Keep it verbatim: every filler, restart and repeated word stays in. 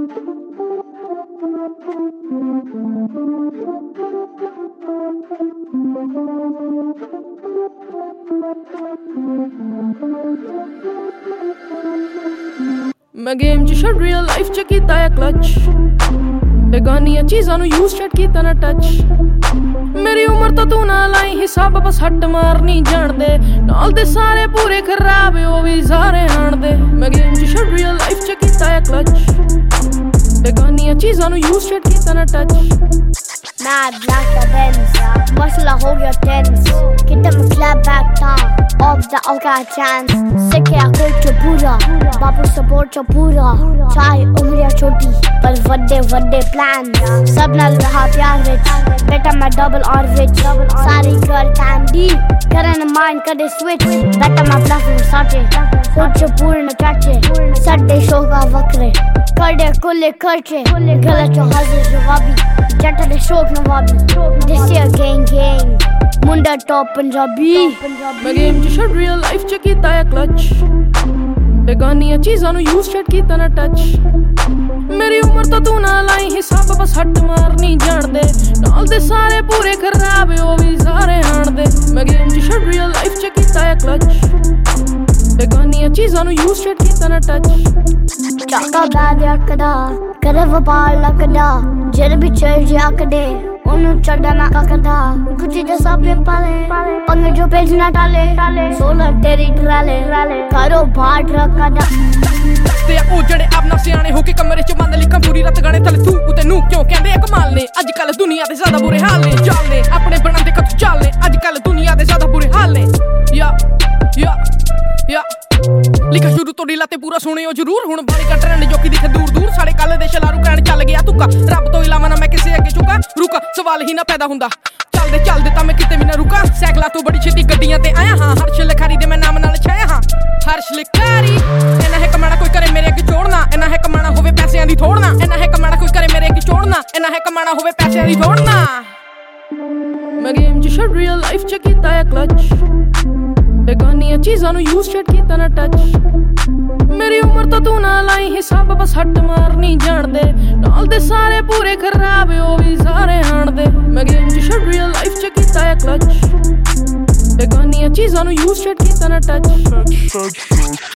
मैं गेम च छड़ रियल लाइफ च कीता है क्लच बेगानियां चीज़ां नू यूज छड़ कीता ना टच मेरी उम्र तो तू ना लाई हिसाब बस हट मार नहीं जान दे नाल दे सारे पूरे खराब ओ भी सारे हाण दे मैं गेम च छड़ रियल लाइफ च कीता है क्लच बेगानियां चीज़ां नू यूज छड़ कीता ना touch Mad like the Benz, muscle hold your tens. Get them clap back down, off the Alka chance. Sick ya coach pura, bapu support cho pura. Chai umriya choti, par vadde vadde plans. Sab nal raha pyar vich, beta मैं double or rich. Sari girl candy, karan mind kade switch. Beta मैं bluff sache, coach purna chache. Sadde show ka vakre, kade kulle kharche. Galat cho hazir jawabi. जट दे शौक नवाबी this year gang gang मुंडा top Punjabi मैं game च छड़ real life च कीता है क्लच बेगानियां चीज़ां नू यूज छड़ कीता ना टच मेरी उम्र तो तू ना लाई हिसाब बस हट मार नहीं जान दे नाल दे सारे पूरे खराब ओ भी सारे हाण दे मैं गेम च छड़ रियल लाइफ च कीता है क्लच बेगानियां चीज़ां नू यूज छड़ कीता ना टच चाका बैद अकदा करे वपार लगदा जर भी चल जाकदे ओनू चढ़ना ककदा कुछ जैसा पे पाले पंगे जो पेज ना डाले सोलर तेरी ट्राले करो भाट रखदा ते ओ जड़े अपना सियाने हो के कमरे च बंद लिखा पूरी रात गाने थले तू उते नू क्यों कहंदे कमाल ने अजकल दुनिया दे ज्यादा बुरे हाल ने चाल ने अपने बनांदे कत चाल ने अजकल दुनिया दे ज्यादा बुरे हाल ने या या या लिखा शुरू तो ढीला ते पूरा सुनियो जरूर हुण बाली का ट्रेंड जो कि दिखे दूर दूर साढ़े कल दे शलारू कहण चल गया तुका रब तो इलावा ना मैं किसे अगे झुका रुका सवाल ही ना पैदा हुंदा चलदे चलदे तां मैं किते भी ना रुका साइकला तो बड़ी छेती गड्डियां ते आया हां हर्ष लिखारी दे मैं नाम नाल छाया हां हर्ष लिखारी इना है कमाना कोई करे मेरे अगे छोड़ना इना है कमाना होवे पैसिਆਂ ਦੀ थोड़ना इना है कमाना कोई करे मेरे अगे छोड़ना इना है कमाना होवे पैसिਆਂ ਦੀ थोड़ना मैं गेम च छड़ रियल लाइफ च कीता है क्लच बेगानियां चीज़ां नू यूज छड़ कीता ना टच मेरी उम्र तो तू ना लाई हिसाब बस हट मार नहीं जान दे नाल दे सारे पूरे खराब ओ भी सारे हाण दे मैं गेम च छड़ रियल लाइफ च कीता है क्लच बेगानियां चीज़ां नू यूज छड़ कीता ना टच